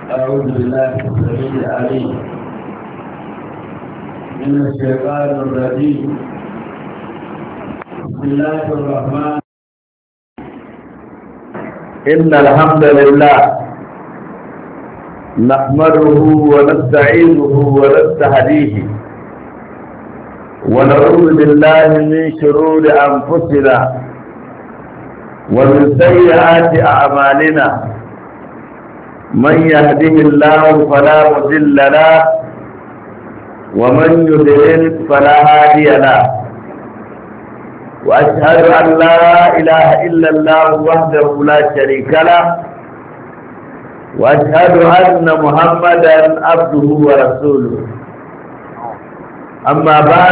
أعوذ بالله السميع العليم من الشيطان الرجيم. بسم الله الرحمن. إن الحمد لله نحمده ونستعينه ونستهديه ونعوذ بالله من شرور أنفسنا ومن سيئات أعمالنا. من يهده الله فلا مضل له ومن يضلل فلا هادي له، وأشهد أن لا إله إلا الله وحده لا شريك له، وأشهد أن محمدا عبده ورسوله. أما بعد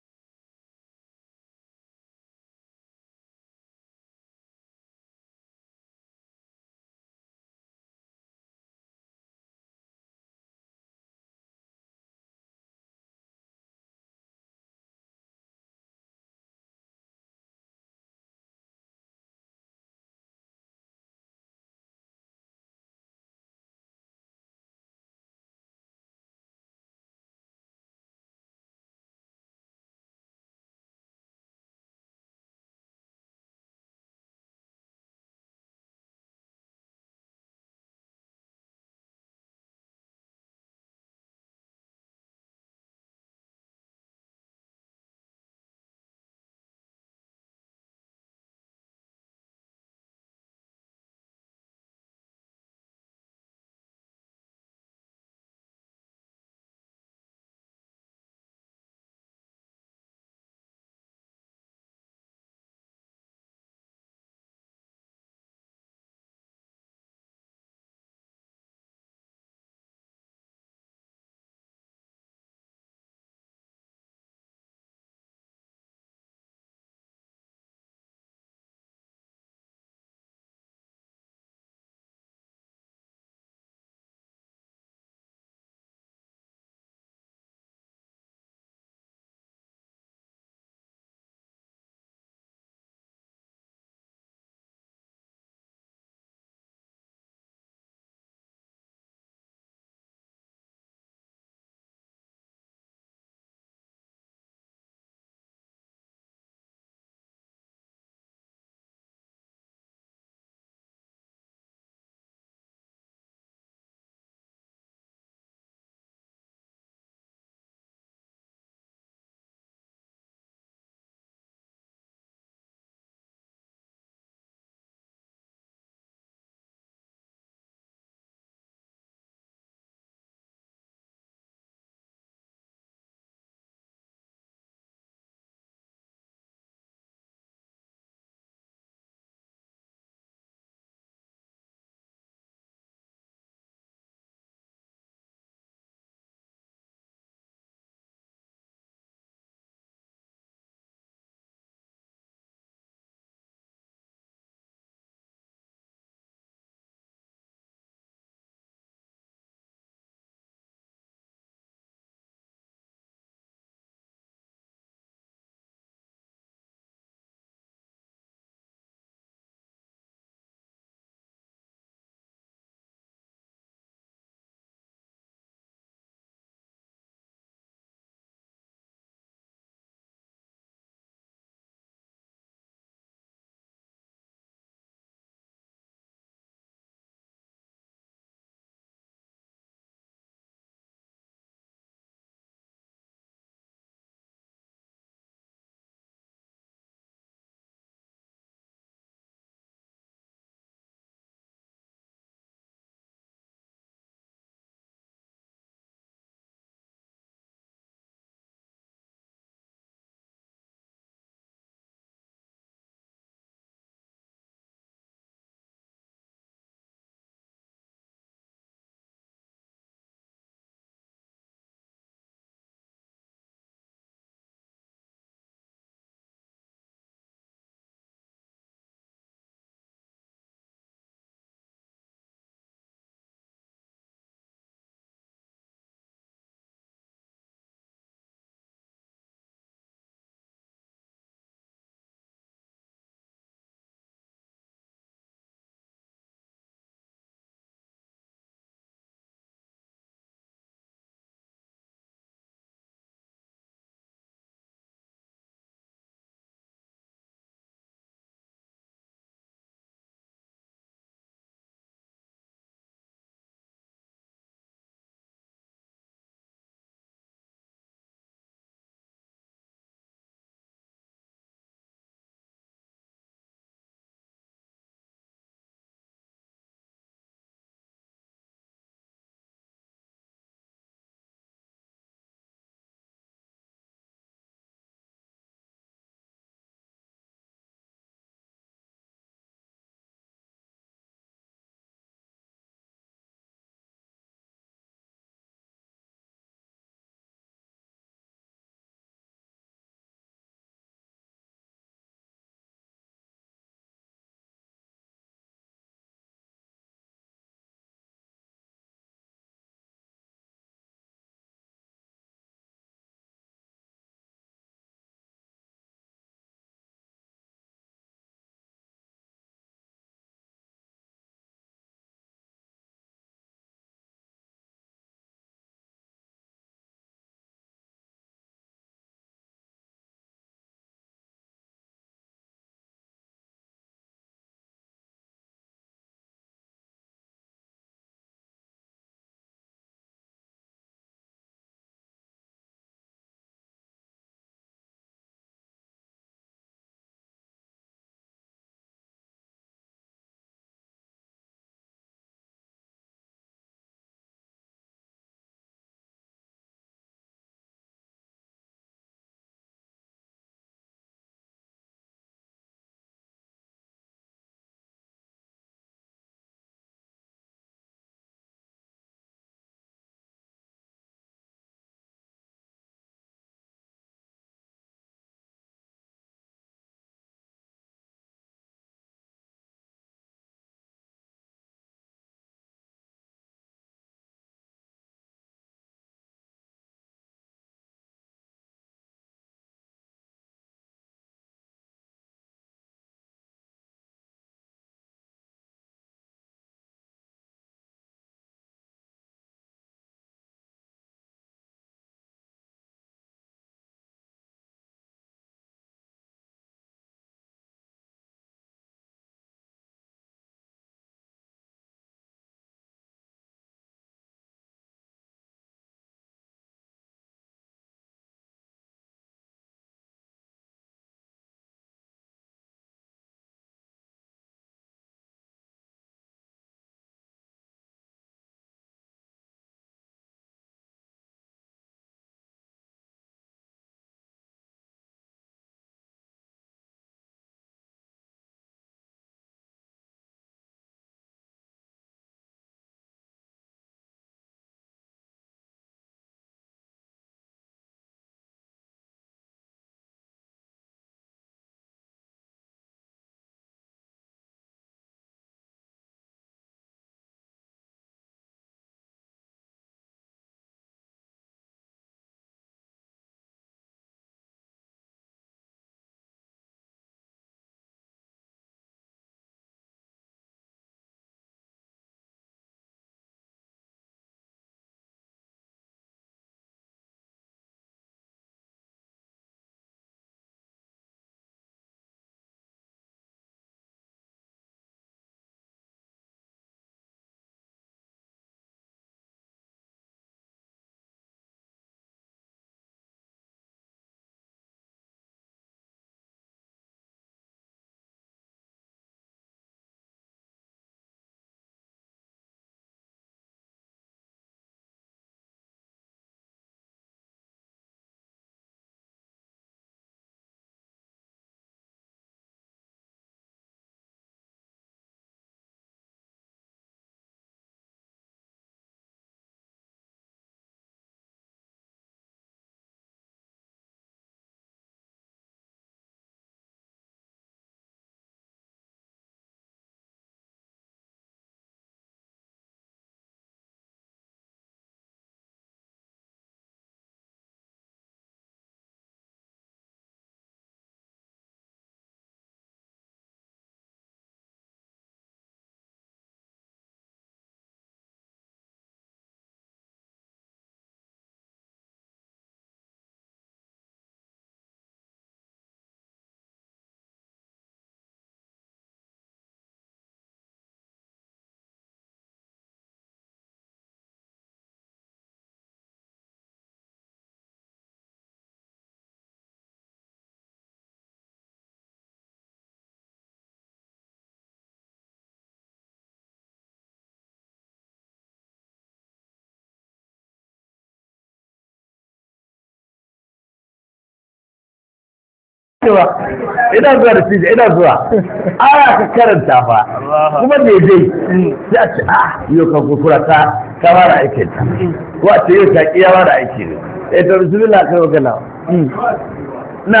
ina zuwa da cije ina zuwa aya ka karanta fa kuma daidai sai a ce yau ka kukura ta fara aikin ta ko a ce yau ta kiyawa da aiki ne to bismillah kai magana na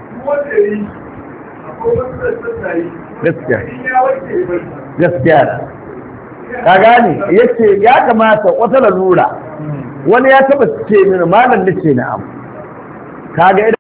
gaskiya ka gane yace ya kamata wata lalura wani ya taba ce mini malam nace na abu kaga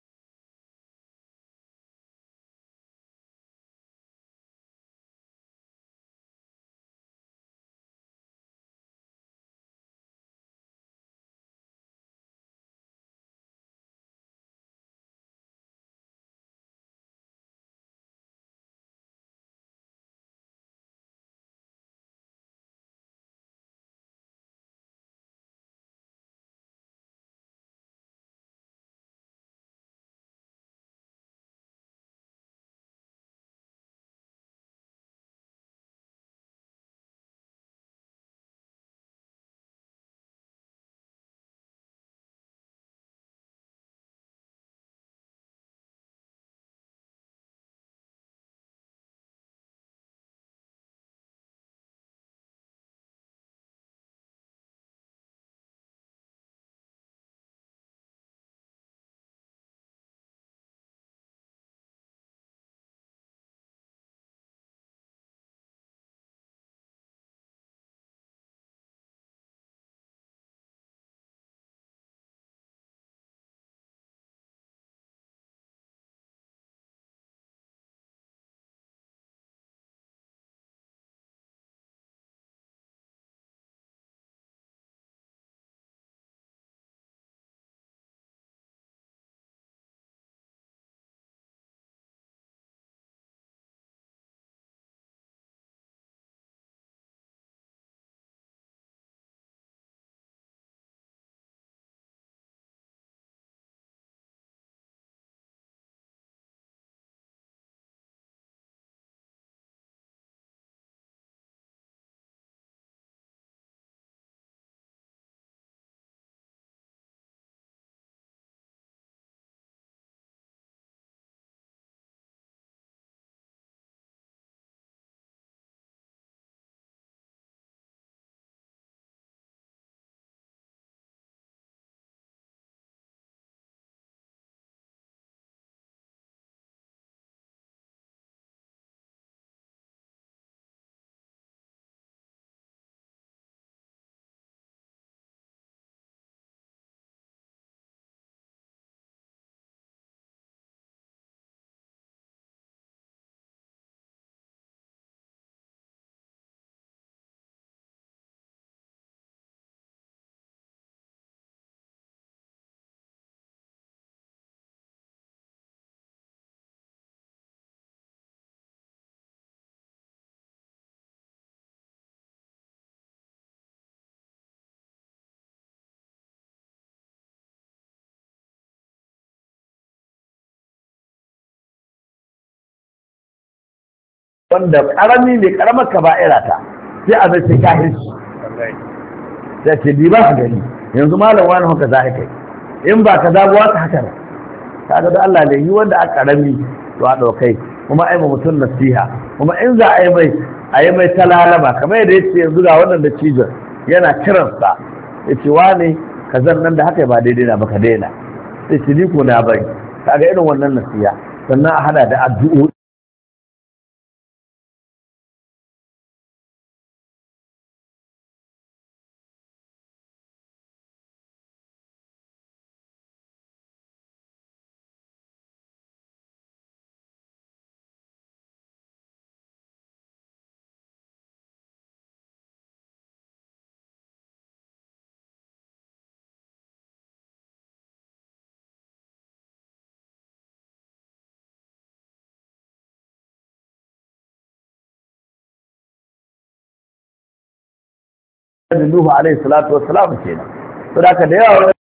wanda karami ne karamar kaba'ira ta sai a zai kahirci sai ce bi ba ka gani yanzu malam wani haka za ka kai in ba ka zabuwa ka haka ne kaga da Allah ne yi wanda a karami to a ɗaukai kuma ai mutum nasiha kuma in za a yi mai talalama kamar yadda yace yanzu ga wannan da cizon yana kiransa yace wane ka zan nan da haka ba daidai na baka daina sai ce ni ko na bari kaga irin wannan nasiha sannan a hada da addu'o'i da Nuhu alaihi salatu wassalam kenan saboda da yawa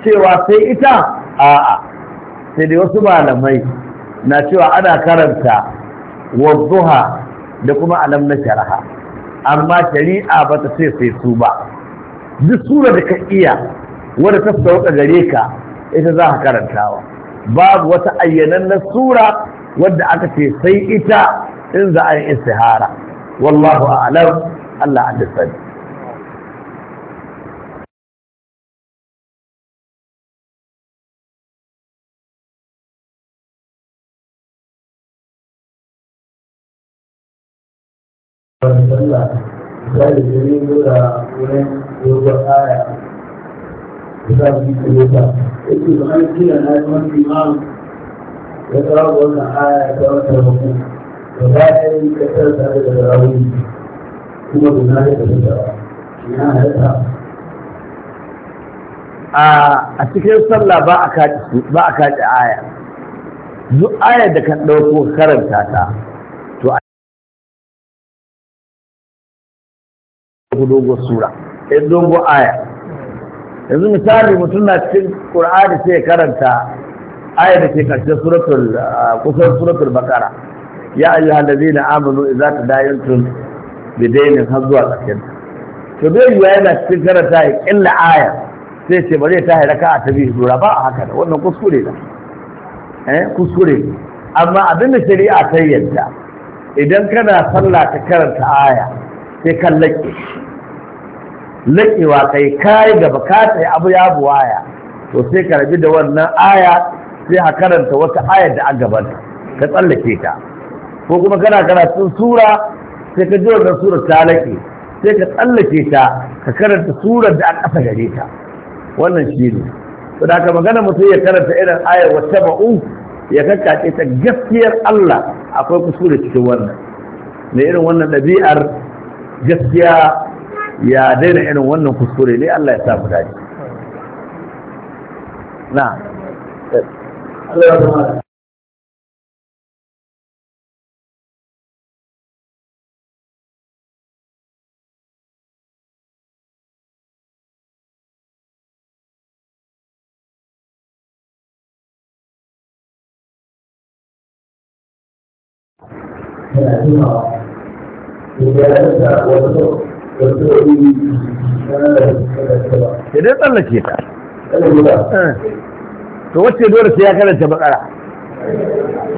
cewa sai ita a'a sai dai wasu malamai na cewa ana karanta wadduha da kuma alam na sharaha amma shari'a ba ta ce sai su ba duk sura da ka iya wadda ta sauka gare ka ita za ka karantawa babu wata ayyanannen sura wadda aka ce sai ita in za a yi istihara wallahu a'lam Allah an sani sallah misali da ne da wurin dogon aya da za mu yi kuruta yake ba an kira na yi wani imam ya kawo wannan aya ta wata hukun da bayan kasar tare da rauni kuma da na da kasar ina halitta a cikin sallah ba a kaci aya duk ayar da kan ɗauko karanta ta to a dogon sura ɗin dogon aya yanzu misali mutum na cikin ƙur'ani sai karanta aya da ke ƙarshen kusan suratul baqara ya ayyuhal ladzina amanu idza tadayantum bidainin har zuwa ƙarshen to bai yiwa yana cikin karanta ya ƙilla aya sai ce bari ta yi raka'a ta biyu dora ba a haka da wannan kuskure da kuskure amma abin da shari'a ta yadda idan kana sallah ka karanta aya sai kan laƙewa kai kayi gaba ka tsaye abu ya buwaya to sai ka rabi da wannan aya sai ka karanta wata ayar da an gabata ka tsallake ta ko kuma kana karatun sura sai ka ji wannan sura ta laƙe sai ka tsallake ta ka karanta surar da an ƙasa gare ta wannan shi ne to da ka magana mutum ya karanta irin ayar wata ba'u ya kakkace ta gaskiyar Allah akwai kuskure cikin wannan da irin wannan ɗabi'ar gaskiya ya daina irin wannan kuskure ne Allah ya sa mu dace na Allah ya zama yana tunawa da ya rasa wasu sai dai tsallake ta to wacce dole sai ya karanta bakara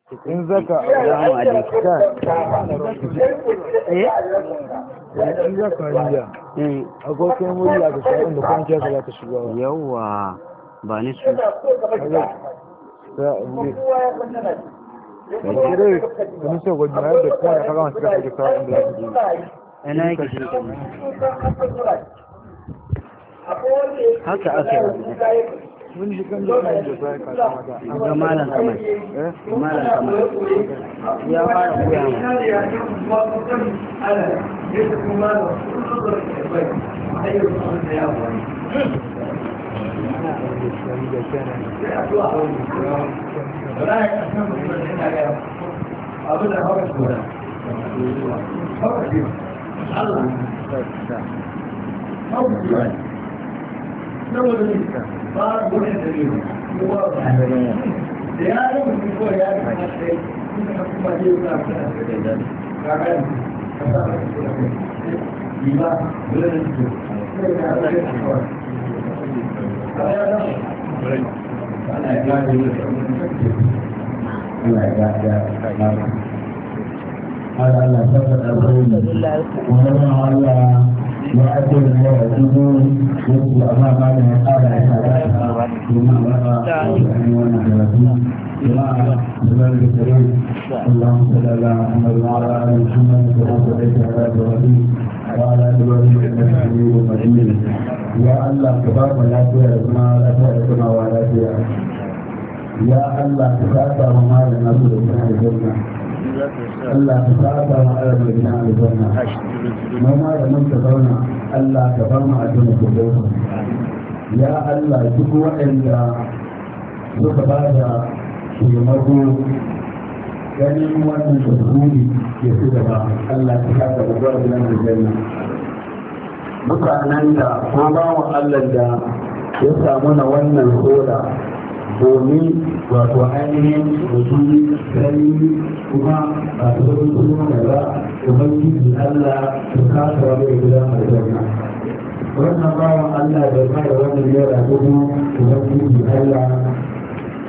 in zaka Assalamu alaikum. in zaka riya akwai kai murya da sauran da kwanciya ka za ta shiga wa Yawwa ba ni su. kire kun so gwaji har da kuma ya kaga masu kasa da sauran da za su Ina yake shi haka aka yi. mun ji kan jama'a da sai ka kama da Ga malam kamar. Malam kamar. Ya fara koya ma. وأكل وأجدون يقول أمام هذا قال إسحاق بما وقع اللهم صل على محمد وعلى آل محمد كما صليت على إبراهيم وعلى آل إبراهيم إنك حميد مجيد يا الله كبار لا تهزمنا لا تهزمنا ولا تهزمنا يا الله كفاك وما لنا من الجنة Allah ka saba wa arabar gina aljanna noma da mun ka zauna Allah ka ba mu aljanna ko dauka ya Allah duk waɗanda suka ba da taimako ganin wannan tasiri ke su gaba Allah ka saba da zuwa gina aljanna mutanen da ko ba mu Allah da ya samu na wannan soda domin wato ainihin mutum gani kuma a cikin kuma da ba ubangiji Allah ta kasa wani ya guda mai zauna wannan bawan Allah da ba da wannan yara kuma ubangiji Allah